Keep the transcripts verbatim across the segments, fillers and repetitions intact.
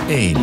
één.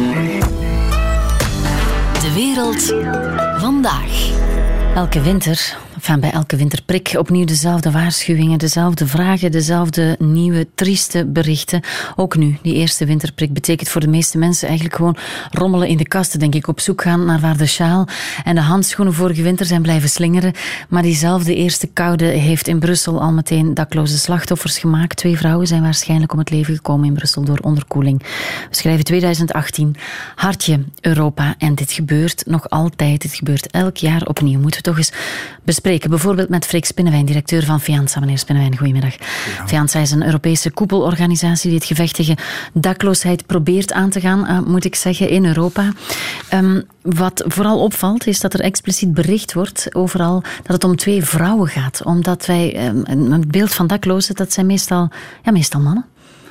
De wereld vandaag. Elke winter, enfin bij elke winterprik, opnieuw dezelfde waarschuwingen, dezelfde vragen, dezelfde nieuwe, trieste berichten. Ook nu, die eerste winterprik, betekent voor de meeste mensen eigenlijk gewoon rommelen in de kasten, denk ik, op zoek gaan naar waar de sjaal en de handschoenen vorige winter zijn blijven slingeren. Maar diezelfde eerste koude heeft in Brussel al meteen dakloze slachtoffers gemaakt. Twee vrouwen zijn waarschijnlijk om het leven gekomen in Brussel door onderkoeling. We schrijven twintig achttien, hartje Europa, en dit gebeurt nog altijd. Dit gebeurt elk jaar opnieuw. Moeten we toch eens bespreken. Bijvoorbeeld met Freek Spinnewijn, directeur van Fianza. Meneer Spinnewijn, goedemiddag. Ja. Fianza is een Europese koepelorganisatie die het gevecht tegen dakloosheid probeert aan te gaan, uh, moet ik zeggen, in Europa. Um, wat vooral opvalt, is dat er expliciet bericht wordt overal dat het om twee vrouwen gaat. Omdat wij, um, het beeld van daklozen, dat zijn meestal, ja, meestal mannen.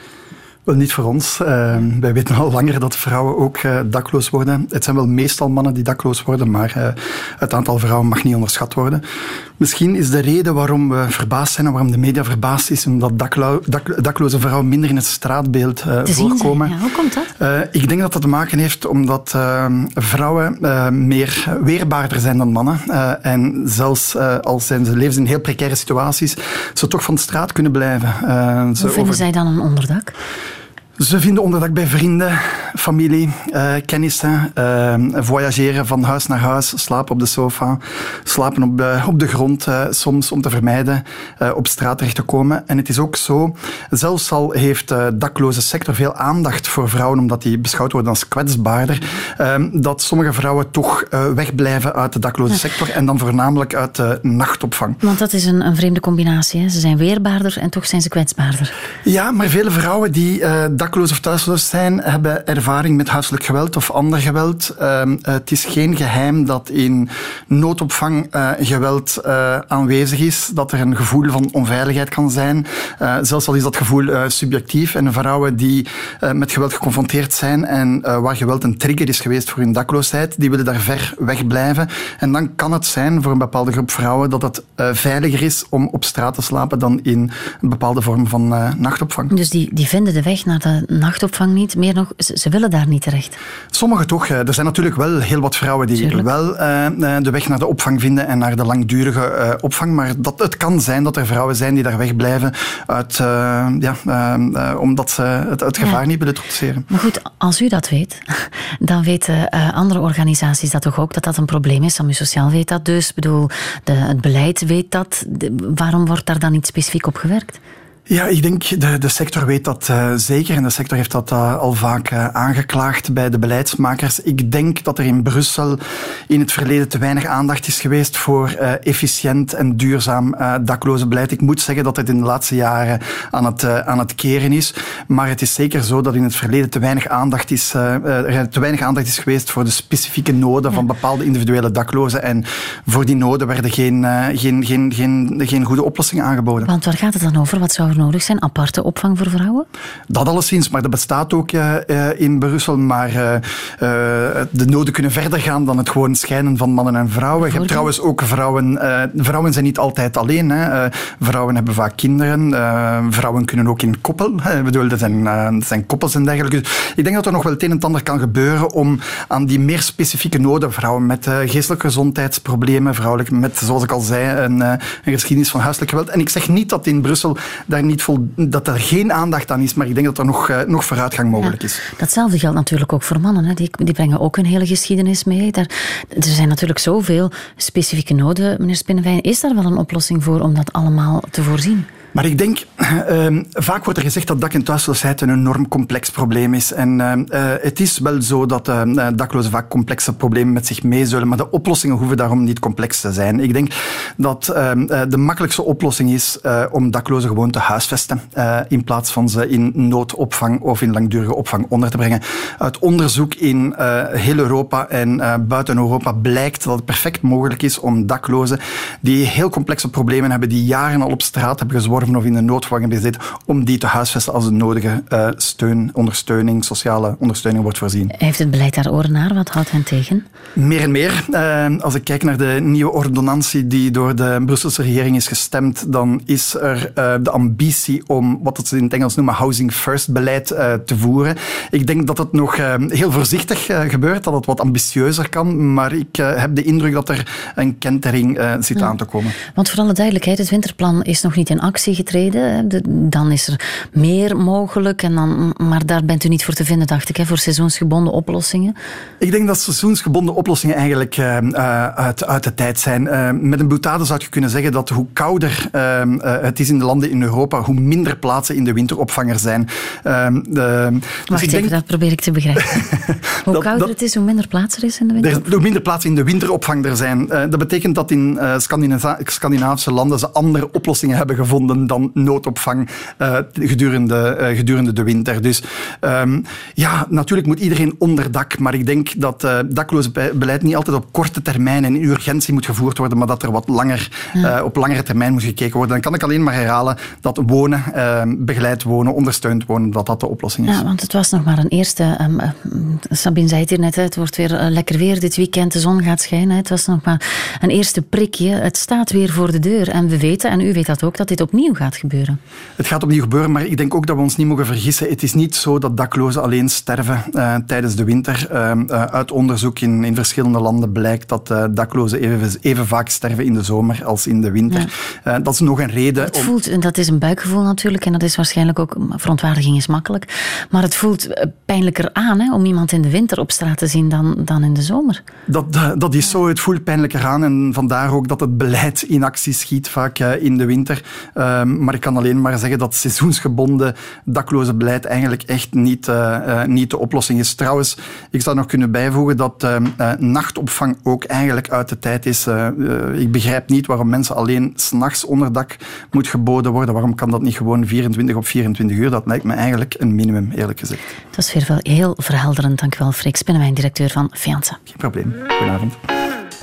Wel, niet voor ons. Uh, wij weten al langer dat vrouwen ook uh, dakloos worden. Het zijn wel meestal mannen die dakloos worden, maar uh, het aantal vrouwen mag niet onderschat worden. Misschien is de reden waarom we verbaasd zijn en waarom de media verbaasd is, omdat daklo- dak- dakloze vrouwen minder in het straatbeeld uh, voorkomen. Ja, hoe komt dat? Uh, ik denk dat dat te maken heeft omdat uh, vrouwen uh, meer weerbaarder zijn dan mannen. Uh, en zelfs uh, als zijn ze leven in heel precaire situaties, ze toch van de straat kunnen blijven. Uh, hoe vinden over... zij dan een onderdak? Ze vinden onderdak bij vrienden, familie, uh, kennissen, uh, voyageren van huis naar huis, slapen op de sofa, slapen op de, op de grond, uh, soms om te vermijden uh, op straat terecht te komen. En het is ook zo, zelfs al heeft de dakloze sector veel aandacht voor vrouwen, omdat die beschouwd worden als kwetsbaarder, uh, dat sommige vrouwen toch uh, wegblijven uit de dakloze sector en dan voornamelijk uit de nachtopvang. Want dat is een, een vreemde combinatie, hè? Ze zijn weerbaarder en toch zijn ze kwetsbaarder. Ja, maar vele vrouwen die uh, dakloos dakloos of thuisloos zijn, hebben ervaring met huiselijk geweld of ander geweld. Uh, het is geen geheim dat in noodopvang uh, geweld uh, aanwezig is, dat er een gevoel van onveiligheid kan zijn. Uh, zelfs al is dat gevoel uh, subjectief. En vrouwen die uh, met geweld geconfronteerd zijn en uh, waar geweld een trigger is geweest voor hun dakloosheid, die willen daar ver weg blijven. En dan kan het zijn voor een bepaalde groep vrouwen dat het uh, veiliger is om op straat te slapen dan in een bepaalde vorm van uh, nachtopvang. Dus die, die vinden de weg naar de nachtopvang niet, meer nog, ze, ze willen daar niet terecht. Sommigen toch. Er zijn natuurlijk wel heel wat vrouwen die Tuurlijk. wel uh, de weg naar de opvang vinden en naar de langdurige uh, opvang, maar dat, het kan zijn dat er vrouwen zijn die daar wegblijven uit, uh, ja, uh, uh, omdat ze het, het gevaar ja. niet willen trotseren. Maar goed, als u dat weet, dan weten uh, andere organisaties dat toch ook, dat dat een probleem is. Samu Sociaal weet dat dus, bedoel, de, het beleid weet dat. De, waarom wordt daar dan niet specifiek op gewerkt? Ja, ik denk de, de sector weet dat uh, zeker en de sector heeft dat uh, al vaak uh, aangeklaagd bij de beleidsmakers. Ik denk dat er in Brussel in het verleden te weinig aandacht is geweest voor uh, efficiënt en duurzaam uh, daklozenbeleid. Ik moet zeggen dat het in de laatste jaren aan het, uh, aan het keren is, maar het is zeker zo dat in het verleden te weinig aandacht is, uh, uh, te weinig aandacht is geweest voor de specifieke noden ja. van bepaalde individuele daklozen en voor die noden werden geen, uh, geen, geen, geen, geen goede oplossingen aangeboden. Want waar gaat het dan over? Wat zou er nodig zijn? Aparte opvang voor vrouwen? Dat alleszins, maar dat bestaat ook uh, in Brussel. Maar uh, uh, de noden kunnen verder gaan dan het gewoon scheiden van mannen en vrouwen. Je hebt trouwens ook vrouwen... Uh, vrouwen zijn niet altijd alleen. Hè. Uh, vrouwen hebben vaak kinderen. Uh, vrouwen kunnen ook in koppel. Ik bedoel, er zijn, uh, er zijn koppels en dergelijke. Dus ik denk dat er nog wel het een en ander kan gebeuren om aan die meer specifieke noden, vrouwen met uh, geestelijke gezondheidsproblemen, vrouwelijk met, zoals ik al zei, een, uh, een geschiedenis van huiselijk geweld. En ik zeg niet dat in Brussel daar niet vol, dat er geen aandacht aan is, maar ik denk dat er nog, uh, nog vooruitgang mogelijk ja, is. Datzelfde geldt natuurlijk ook voor mannen. Hè. Die, die brengen ook een hele geschiedenis mee. Daar, er zijn natuurlijk zoveel specifieke noden, meneer Spinnewijn. Is daar wel een oplossing voor om dat allemaal te voorzien? Maar ik denk, uh, vaak wordt er gezegd dat dak- en thuisloosheid een enorm complex probleem is. En uh, uh, het is wel zo dat uh, daklozen vaak complexe problemen met zich meezullen, maar de oplossingen hoeven daarom niet complex te zijn. Ik denk dat uh, de makkelijkste oplossing is uh, om daklozen gewoon te huisvesten, uh, in plaats van ze in noodopvang of in langdurige opvang onder te brengen. Uit onderzoek in uh, heel Europa en uh, buiten Europa blijkt dat het perfect mogelijk is om daklozen die heel complexe problemen hebben, die jaren al op straat hebben gezworven, verworven of in een noodvervanging bezit, om die te huisvesten als de nodige uh, steun, ondersteuning, sociale ondersteuning wordt voorzien. Heeft het beleid daar oren naar? Wat houdt hen tegen? Meer en meer. Uh, als ik kijk naar de nieuwe ordonnantie die door de Brusselse regering is gestemd, dan is er uh, de ambitie om wat ze in het Engels noemen housing first beleid uh, te voeren. Ik denk dat het nog uh, heel voorzichtig uh, gebeurt, dat het wat ambitieuzer kan, maar ik uh, heb de indruk dat er een kentering uh, zit ja. aan te komen. Want voor alle duidelijkheid, het winterplan is nog niet in actie getreden. De, dan is er meer mogelijk, en dan, maar daar bent u niet voor te vinden, dacht ik, hè, voor seizoensgebonden oplossingen. Ik denk dat seizoensgebonden oplossingen eigenlijk uh, uh, uit, uit de tijd zijn. Uh, met een boutade zou je kunnen zeggen dat hoe kouder uh, uh, het is in de landen in Europa, hoe minder plaatsen in de winteropvang er zijn. Uh, de, Wacht dus even, denk... dat probeer ik te begrijpen. Hoe dat, kouder dat... het is, hoe minder plaatsen er is in de winteropvang? Er, hoe minder plaatsen in de winteropvang er zijn. Uh, dat betekent dat in uh, Scandina- Scandinavische landen ze andere oplossingen hebben gevonden dan noodopvang uh, gedurende, uh, gedurende de winter. Dus um, ja, natuurlijk moet iedereen onder dak, maar ik denk dat uh, daklozenbeleid niet altijd op korte termijn en in urgentie moet gevoerd worden, maar dat er wat langer, ja. uh, op langere termijn moet gekeken worden. Dan kan ik alleen maar herhalen dat wonen, uh, begeleid wonen, ondersteund wonen, dat dat de oplossing is. Ja, want het was nog maar een eerste... Um, uh, Sabine zei het hier net, hè, het wordt weer uh, lekker weer dit weekend, de zon gaat schijnen. Hè, het was nog maar een eerste prikje. Het staat weer voor de deur. En we weten, en u weet dat ook, dat dit opnieuw gaat gebeuren. Het gaat opnieuw gebeuren, maar ik denk ook dat we ons niet mogen vergissen. Het is niet zo dat daklozen alleen sterven uh, tijdens de winter. Uh, uh, uit onderzoek in, in verschillende landen blijkt dat uh, daklozen even, even vaak sterven in de zomer als in de winter. Ja. Uh, dat is nog een reden. Het voelt, en dat is een buikgevoel natuurlijk, en dat is waarschijnlijk ook, verontwaardiging is makkelijk, maar het voelt pijnlijker aan, hè, om iemand in de winter op straat te zien dan, dan in de zomer. Dat, dat is zo, het voelt pijnlijker aan en vandaar ook dat het beleid in actie schiet vaak uh, in de winter. Uh, maar ik kan alleen maar zeggen dat seizoensgebonden daklozenbeleid eigenlijk echt niet, uh, uh, niet de oplossing is. Trouwens, ik zou nog kunnen bijvoegen dat uh, uh, nachtopvang ook eigenlijk uit de tijd is. Uh, uh, ik begrijp niet waarom mensen alleen 's nachts onderdak moet geboden worden. Waarom kan dat niet gewoon vierentwintig op vierentwintig uur? Dat lijkt me eigenlijk een minimum, eerlijk gezegd. Dat is weer wel heel verhelderend. Dank u wel, Freek Spinnewijn, directeur van Fianza. Geen probleem. Goedenavond.